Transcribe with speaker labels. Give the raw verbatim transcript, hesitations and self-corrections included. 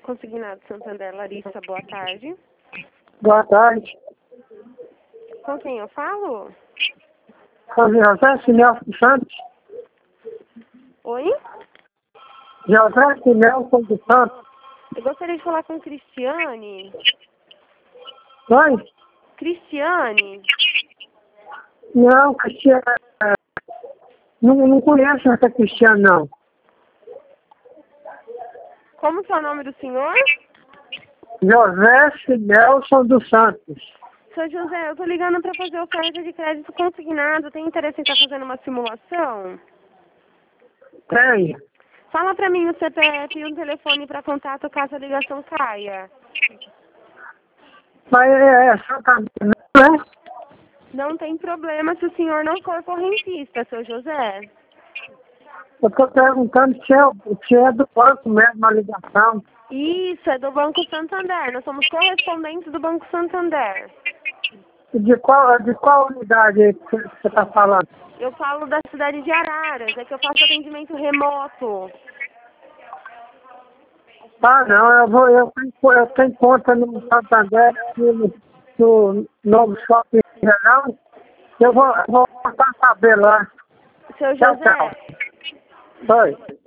Speaker 1: Consignado Santander, Larissa, boa tarde.
Speaker 2: Boa tarde.
Speaker 1: Com quem eu falo?
Speaker 2: Com o José Sinelson Santos.
Speaker 1: Oi?
Speaker 2: José Sinelson dos Santos.
Speaker 1: Eu gostaria de falar com Cristiane.
Speaker 2: Oi?
Speaker 1: Cristiane?
Speaker 2: Não, Cristiane. Não, não conheço essa Cristiane, não.
Speaker 1: Como que é o nome do senhor?
Speaker 2: José Sinelson dos Santos.
Speaker 1: Seu José, eu tô ligando para fazer oferta de crédito consignado. Tem interesse em estar fazendo uma simulação?
Speaker 2: Tem.
Speaker 1: Fala para mim o C P F e um telefone para contato caso a ligação caia.
Speaker 2: Mas é, é Santander, não é?
Speaker 1: Não tem problema se o senhor não for correntista, seu José.
Speaker 2: Eu estou perguntando se é, se é do banco mesmo a ligação.
Speaker 1: Isso, é do Banco Santander. Nós somos correspondentes do Banco Santander.
Speaker 2: De qual, de qual unidade aí que você está falando?
Speaker 1: Eu falo da cidade de Araras, é que eu faço atendimento remoto.
Speaker 2: Ah, não, eu, vou, eu, tenho, eu tenho conta no Santander, no, no Novo Shopping Geral. Eu vou, vou tentar saber lá.
Speaker 1: Seu
Speaker 2: Tchau,
Speaker 1: José,
Speaker 2: tchau. Oi.